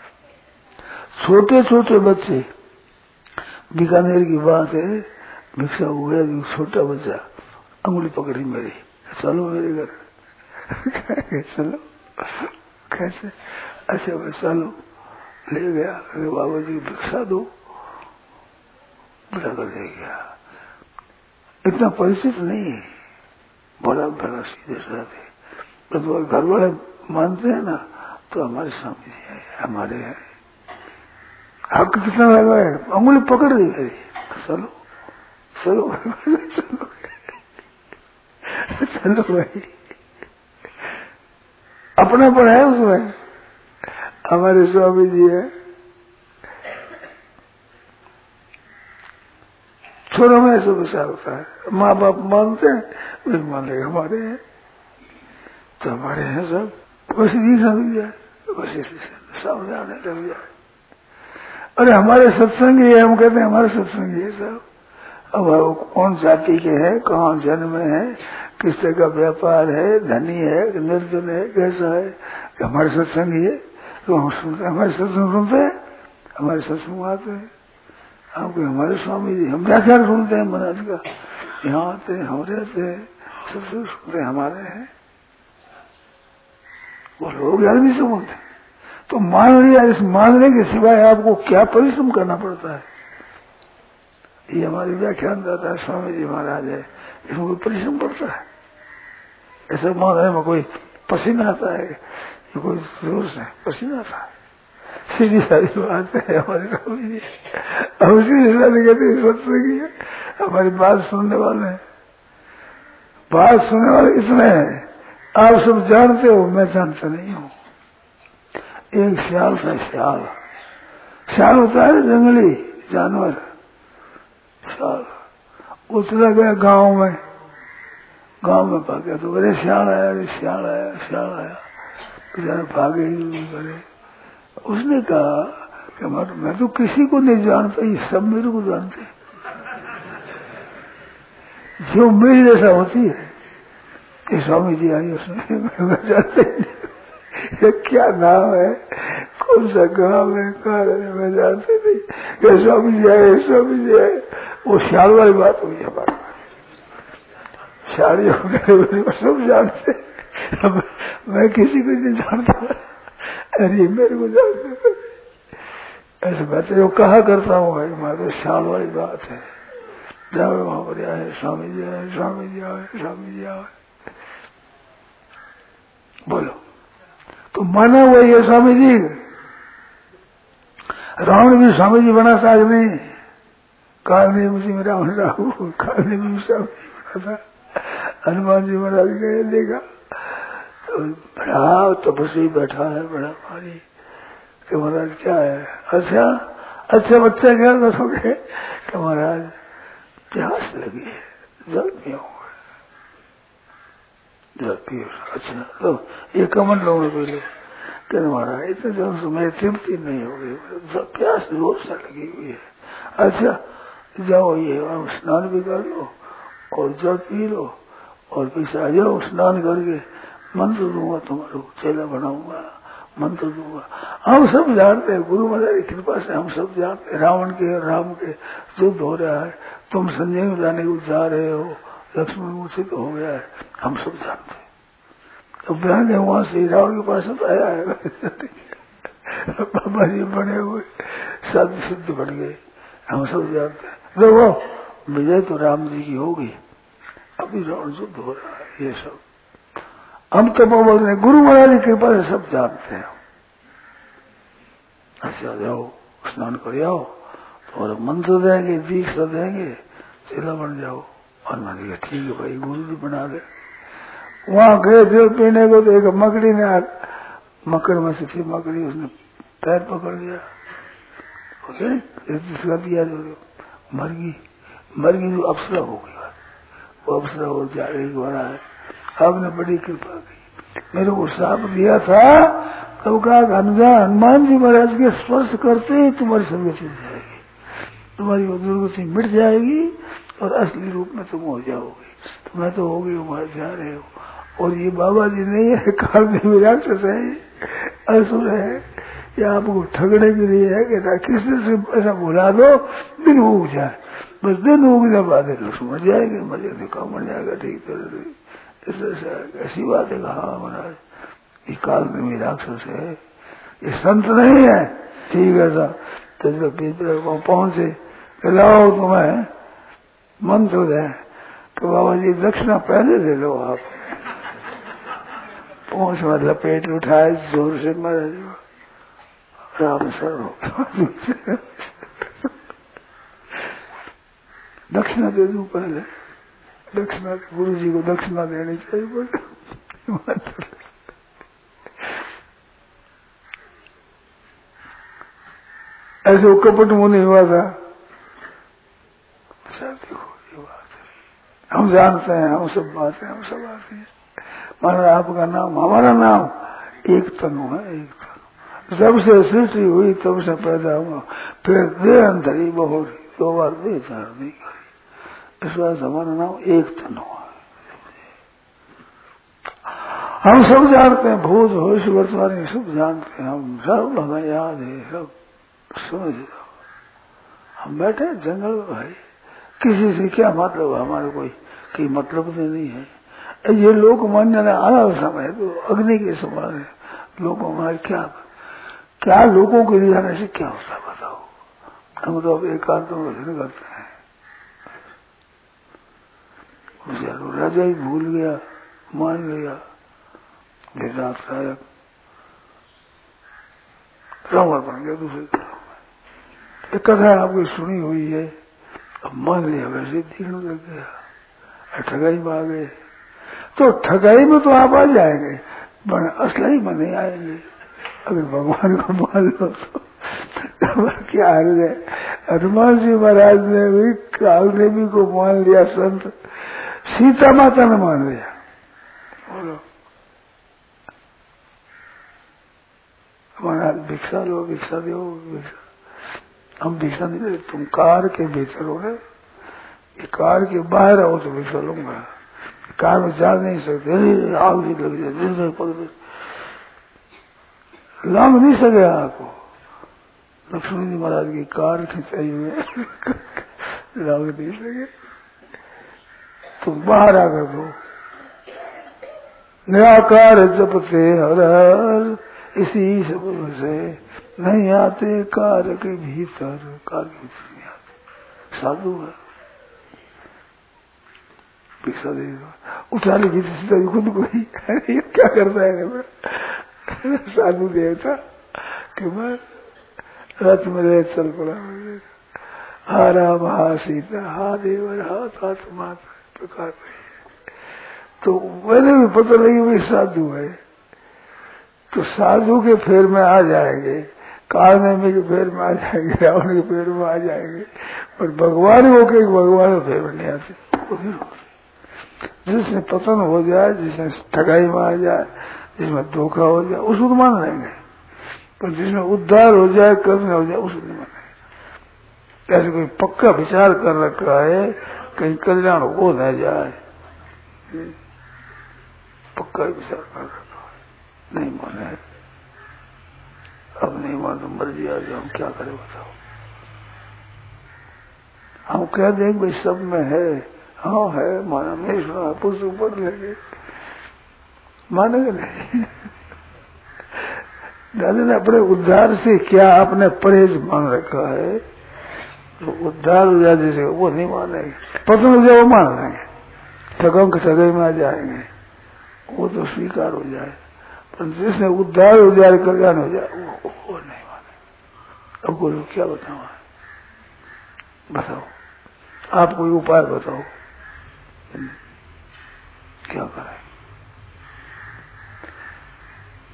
छोटे छोटे बच्चे, बीकानेर की बात है, भिक्षा हो गया, छोटा बच्चा अंगुली पकड़ी मेरी, चलो मेरे घर। चलो कैसे? अच्छा मैं चलो, ले गया, बाबा जी भिक्षा दो, बड़ा कर दे गया। इतना परिचित नहीं है, बड़ा बड़ा सीधे साधे। तो घर वाले मानते हैं ना, तो हमारे स्वामी जी है, हमारे है। हक कितना लगा है? अंगुली पकड़ दी मेरी, चलो चलो चलो चलो भाई, अपनापन है उसमें। हमारे स्वामी जी है। छोरों में ऐसा विचार होता है, माँ बाप मानते हैं, वे मान ले हमारे हैं, तो हमारे हैं सब। बस दिखा लग जाए, बस सामने आने लग जाए, अरे हमारे सत्संग है, हम कहते हैं हमारे सत्संग है सब। अब वो कौन जाति के हैं, कहाँ जन्म है, किस तरह का व्यापार है, धनी है, निर्धन है, कैसा है, हमारे सत्संग है। तो हम सुनते, हमारे सत्संग सुनते हैं, हमारे सत्संग आते हैं। आपके हमारे स्वामी जी, हम व्याख्यान सुनते हैं महाराज का, यहाँ आते हैं, हम रहते हैं, सत्संग सुनते हैं, हमारे हैं। वो लोग याद नहीं समझते, तो मान लिया। इस मानने के सिवाय आपको क्या परिश्रम करना पड़ता है? ये हमारी व्याख्यान दाता है स्वामी जी महाराज है, इसमें कोई परिश्रम पड़ता है? ऐसा मानने में कोई पसीना आता है? ये कोई जोर से पसीना आता है? सीधी सारी बात है हमारे स्वामी जी। हम सीधी सारी कहते सत्संगी है, हमारी बात सुनने वाले, बात सुनने वाले इतने हैं। आप सब जानते हो, मैं जानता नहीं हूँ। एक श्याल था, श्याल होता है जंगली जानवर, श्याल। वो चला गया गांव में भाग गया, तो बड़े श्याल आया, श्याल आया, श्याल आया, बेचारा भागे ही करे। उसने कहा कि मैं तो किसी को नहीं जानता, ये सब मेरे को जानते, जो मेरी जैसा होती है। कि स्वामी जी आई, उसने मैं जानते ये क्या नाम है, कौन सा गांव है, कहाँ है, मैं जानते नहीं। कि स्वामी जी आए, स्वामी जी आए। वो श्याल वाली बात हुई हमारे, शादियों को सब जानते, मैं किसी को नहीं जानता, अरे मेरे को जानते। ऐसे बात है, वो कहा करता हूँ भाई, मैं तो श्याल वाली बात है। जाओ वहां पर आए, स्वामी जी आए, स्वामी जी आए, स्वामी जी आए, बोलो। तो माना हुआ ये स्वामी जी। रावण भी स्वामी जी बना था नहीं, काल में मुझे मेरा राहु, काल में भी स्वामी जी बना था। हनुमान जी महाराज गए, देखा तो बड़ा तपस्वी बैठा है, बड़ा भारी। कि महाराज क्या है? अच्छा बच्चा क्या करोगे? कि महाराज प्यास लगी है, जल पियोगे, जल पियो। अच्छा लो, ये कमन लोगों को लो। कहते महाराज इतने जल से मेरी तृप्ति नहीं होगी, प्यास जोर से लगी हुई है। अच्छा जाओ, ये स्नान भी कर लो और जल पी लो और पीछे आ जाओ, स्नान करके मंत्र दूंगा, तुम्हारा चेला बनाऊंगा, मंत्र दूंगा। हम सब जानते हैं, गुरु महाराज की कृपा से हम सब जानते हैं, रावण के राम के युद्ध हो रहा है, तुम संजय में जाने को जा रहे हो, लक्ष्मण उचित हो गया है, हम सब जानते हैं। तो बहन वहां से रावण के पास तो आया है, बाबा जी बने हुए साधु सिद्ध बन गए, हम सब जानते हैं। देखो विजय तो राम जी की होगी, अभी रावण युद्ध हो रहा है, ये सब हम तो बोल रहे हैं, गुरु महाराज की कृपा से सब जानते हैं। अच्छा जाओ स्नान कर आओ, तो और मंत्र देंगे, दीक्षा देंगे, चेला बन जाओ। और मैंने कहा ठीक है भाई, गुरु जी बना दे। वहां गए जल पीने को तो एक मकड़ी ने मकर में से फिर मकड़ी उसने पैर पकड़ लिया, जिसका दिया मर गई जो अप्सरा हो गई, वो अप्सरा हो जा रही बड़ा है। आपने बड़ी कृपा की, मेरे को श्राप दिया था तब कहा हनुमान जी महाराज के स्पर्श करते ही तुम्हारी संगति हो जाएगी, तुम्हारी दुर्गति मिट जाएगी और असली रूप में तुम हो जाओगे। तो मैं तो हो गई हूँ, जा रहे हो। और ये बाबा जी नहीं है, काल में राक्षस है, असुर है, ये आपको ठगने के लिए है कि किसी से ऐसा बुला दो दिन उग जाए, बस दिन उगने बाद लोग समझ जाएंगे, मजे से काम मर जाएगा, ठीक तरह ऐसी बात है। हाँ महाराज ये काल में राक्षस है, ये संत नहीं है, ठीक है साहब। तो जब पीपल को पहुंचे लाओ तुम्हें मंत्र है, तो बाबा जी दक्षिणा पहले ले लो आप। पहुंच में लपेट उठाए जोर से महाराज राम सर दक्षिणा दे दूं पहले, दक्षिणा गुरु जी को दक्षिणा देनी चाहिए। ऐसे वो कपट मुंह नहीं हुआ था। देखो ये बात है, हम जानते हैं, हम सब बातें हम सब आते हैं। महाराज आपका नाम हमारा नाम एक तनु है, एक तनु। जब से सृष्टि हुई तब से पैदा हुआ, फिर देह अंतरी बहुरी, 2 बार देह धारण नहीं करी। इस बात हमारा नाम एक तनु है। हम सब जानते हैं, भूत भविष्य वर्तमान सब जानते हैं, हम सब हमें याद है, सब समझ लो। हम बैठे जंगल में भाई, किसी से क्या मतलब, हमारे कोई मतलब तो नहीं है। ये लोग मान्य ने आना समय तो अग्नि के समान है, लोगों हमारे क्या लोगों के लिए आने से क्या होता है बताओ। हम तो अब एकांत में भजन करते हैं। राजा ही भूल गया, मान गया, रात रायक रावण बन गया दूसरे तरफ। एक कथा आपकी सुनी हुई है, अब मान लिया वैसे तीनों लग गया, ठगाई में आ गए। तो ठगाई में तो आप आ जाएंगे, पर असलाई में नहीं आएंगे। अगर भगवान को मान लो तो क्या हाल है। हनुमान जी महाराज ने भी काल देवी को मान लिया, संत सीता माता ने मान लिया। बोलो हमारा भिक्षा लो, भिक्षा दो, भिक्षा। हम भिक्षा नहीं दे, तुम कार के भीतर हो गए, कार के बाहर आओ तो भिक्षा लूंगा। कार में जा नहीं सकते, आग भी लग जाए, लांग नहीं सके आपको। लक्ष्मण जी महाराज की कार खिंचाई हुई लांग नहीं सके, तुम बाहर आकर दो। निराकार जपते हर हर, इसी सबब से नहीं आते कार के भीतर, कार के भीतर नहीं आते। साधु है, भिक्षा दे दो, उठा लीजिए सीता खुद को ही। क्या करता है साधु देवता कि मैं रथ में रह चल पड़ा, हा राम हा सीता हा देवर हा माता प्रकार। तो मैंने भी पता लगी भाई साधु है, तो साधु के फेर में आ जाएंगे, कालनेमी के फेर में आ जाएंगे, रावण के फेर में आ जाएंगे, पर भगवान को के भगवान के फेर में नहीं आते। जिसमें पतन हो जाए, जिसमें ठगाई में आ जाए, जिसमें धोखा हो जाए, उसको तो मान लेंगे, पर जिसमें उद्धार हो जाए, कर्म हो जाए, उसको नहीं मानेंगे। ऐसे कोई पक्का विचार कर रखा है कहीं कल्याण हो न जाए, पक्का विचार कर रखा है, नहीं माने। अब नहीं माने तो मर्जी आ जाए, हम क्या करें बताओ। हम कह देंगे भाई सब में है, हाँ है, माना नहीं सुना, पुस्तक पढ़ लेंगे, मानेंगे नहीं। दादा ने अपने उद्धार से क्या आपने परहेज मान रखा है, तो उद्धार हो जाए जैसे वो नहीं मानेंगे, पसंद हो जाए वो मान लेंगे, ठगों के ठगे में आ जाएंगे, वो तो स्वीकार हो जाए, पर जिसने उद्धार हो जाए, कल्याण हो जाए, वो नहीं माने। अब बोलो क्या बताओ, बताओ आप कोई उपाय बताओ, क्या करें।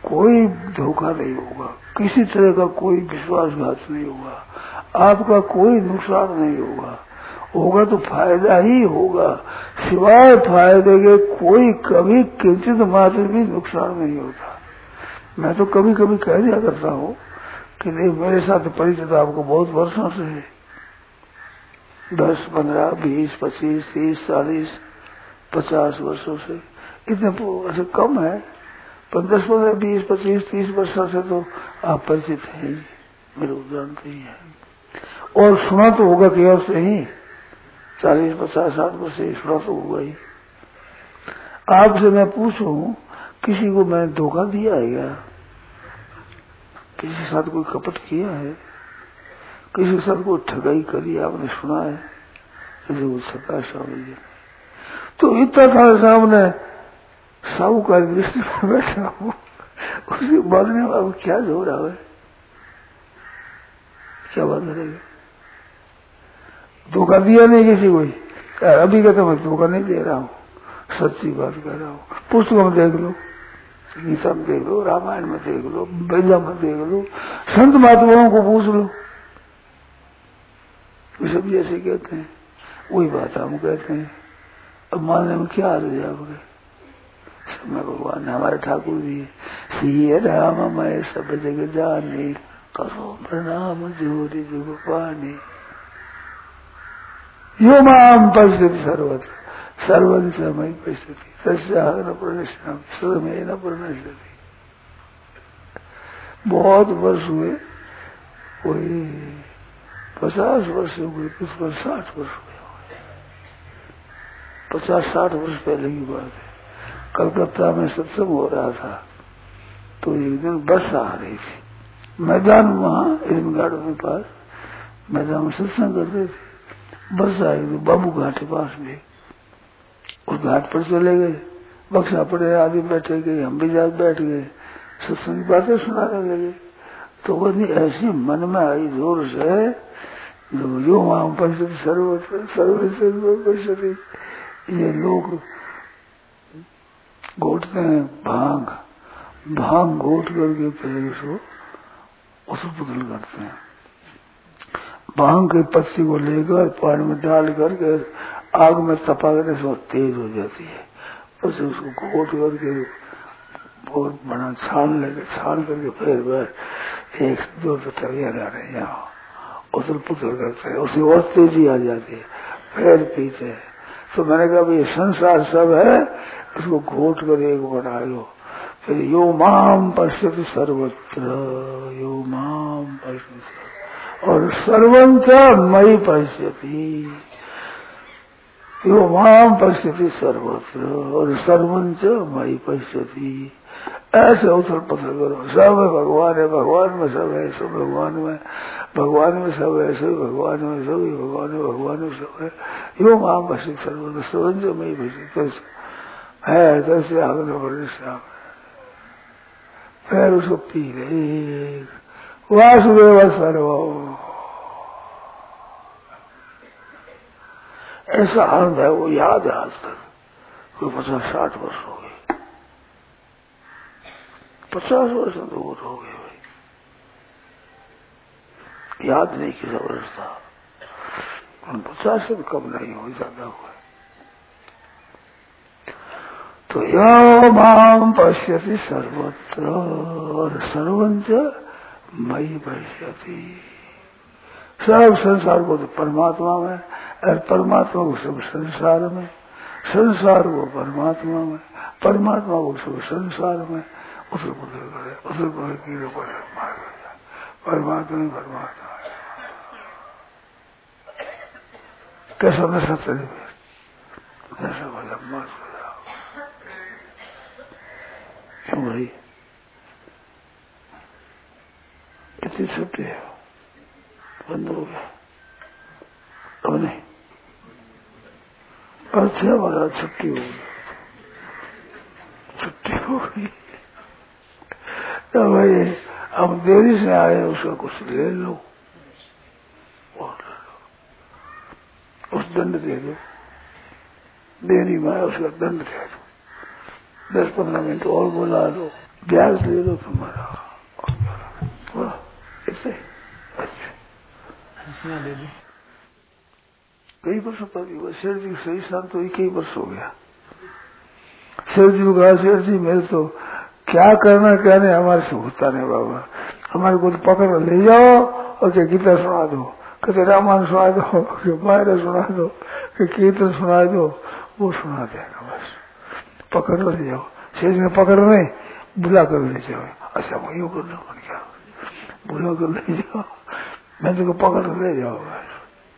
कोई धोखा नहीं होगा, किसी तरह का कोई विश्वासघात नहीं होगा, आपका कोई नुकसान नहीं होगा, होगा तो फायदा ही होगा। सिवाय फायदे के कोई कभी किंचित मात्र भी नुकसान नहीं होता। मैं तो कभी कभी कह दिया करता हूँ कि नहीं, मेरे साथ परिचित आपको बहुत वर्षों से है, 10, 15, 20, 25, 30, 40, 50 वर्षों से, इतने ऐसे कम है, 10, 15, 20, 25, 30 वर्षों से तो आप परिचित हैं, मेरे को जानते ही हैं। और सुना तो होगा कि और से ही 40, 50, 60 वर्ष से सुना तो होगा ही। आपसे मैं पूछूं, किसी को मैंने धोखा दिया है क्या? किसी के साथ कोई कपट किया है? किसी के साथ कोई ठगाई करी आपने सुना है? जैसे वो सरकार स्वामी जी, तो इतना था सामने साहूकार दृष्टि में बैठा हूँ, उसके बोलने वाला क्या जोर है, क्या बात करेगा? धोखा दिया नहीं किसी को, अभी कहता मैं धोखा नहीं दे रहा हूँ, सच्ची बात कर रहा हूँ। पुस्तकों में देख लो, गीता में देख लो, रामायण में देख लो, वेदा में देख लो, संत महात्माओं को पूछ लो, वे सब जैसे कहते हैं वही बात हम कहते हैं। अब मानने में क्या अर्थ है आपके? समय भगवान ने, हमारे ठाकुर जी, सिय राम मैं सब जग जाने, करो प्रणाम जोरी जुग पाने, यो माम पश्यति सर्वत्र सर्वंच मयि पश्यति तस्याह न प्रणश्यामि स्वमे न प्रणश्यति। बहुत वर्ष हुए, कोई 50 वर्ष हुए, कुछ पर 60 वर्ष हुए, 50-60 वर्ष पहले की बात है। कलकत्ता में सत्संग हो रहा था, तो एक दिन बस आ रही थी मैदान, वहां इल्म गार्डन के पास मैदान में सत्संग करते थे। बस आई तो बाबू घाट के पास में, उस घाट पर चले गए, बक्सा पड़े, आदमी बैठे गए, हम भी जाकर बैठ गए, सत्संग की बातें सुनाने लगे। तो वो ऐसी मन में आई जोर से, जो वहां परिस्थिति सर्वत्र परिस्थिति, ये लोग घोटते हैं भांग घोट करके फिर उसको उथल पुथल करते हैं। भांग के पत्ती को लेकर पानी में डाल करके आग में तपा करके सो तेज हो जाती है, उसे उसको घोट करके बहुत बड़ा छान करके फिर वह 1-2 टलियां ला रहे यहाँ उथल पुथल करते हैं, उसे और तेजी आ जाती है, फिर पीते हैं। तो मैंने कहा ये संसार सब है, इसको घोट कर एक बना लो। फिर यो माम पश्यति सर्वत्र, यो माम पश्यति, और सर्वंच मयि पश्यति, यो माम पश्यति सर्वत्र और सर्वंच मयि पश्यति। ऐसे उथल पुथल करो, सब है भगवान है, भगवान में सब है, सब भगवान में, भगवान में सब है, सब भगवान में, सब भगवान में, भगवान में सब है। यो माम पश्यति सर्वत्र सर्वंच मयि पश्यति है, जैसे आगे बढ़ने श्याम फिर उसको पी ले। वासुदेव सर्व, ऐसा आनंद है, वो याद है आज तक। कोई 50-60 वर्ष हो गए, 50 वर्ष तो दूर हो गए भाई, याद नहीं किसा वर्ष था, 50 से भी कम नहीं हो, ज्यादा हुआ। तो यो माम पश्यति सर्वत्र और सर्वंच मयि पश्यति, सब संसार को तो परमात्मा में और परमात्मा को सब संसार में, संसार को परमात्मा में, परमात्मा को सब संसार में, उसे पुत्र करे, उसे पुत्र परमात्मा में परमात्मा कैसा न सत्य जैसा बोला मत क्यों भाई इतनी छुट्टी है, बंद हो गया अब नहीं, अच्छा वाला छुट्टी हो गई, छुट्टी हो गई तो भाई हम देरी से आए, उसका कुछ ले लो और उस दंड दे दो, देरी में उसका दंड दे दो, 10-15 मिनट और बुला दो, ब्याज ले लो तुम्हारा ऐसे दे दे। कई वर्षों पर शेर जी सही स्थान तो कई वर्ष हो गया। शेर जी को कहा शेर जी मेरे तो क्या करना क्या नहीं हमारे से होता नहीं बाबा, हमारे को तो पकड़ ले जाओ और क्या गीता सुना दो, कहते रामायण सुना दो, कि मायरा सुना दो, कि कीर्तन सुना दो, वो सुना देगा बस, पकड़ ले जाओ। शेर जी ने पकड़ नहीं बुला कर ले जाओ। अच्छा वो यूँ करना मन क्या, बुला कर ले जाओ, मैं तुमको पकड़ ले जाओ बस।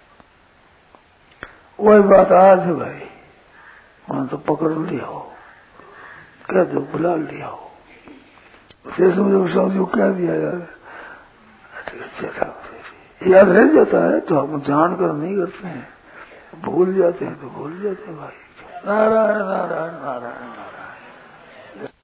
वही बात आज है भाई, वहां तो पकड़ लिया हो, क्या दो बुला लिया हो, शेष मुझे समझो क्या दिया यार, याद रह जाता है तो हम जान कर नहीं करते हैं, भूल जाते हैं तो भूल जाते हैं भाई। नारायण नारायण नारायण।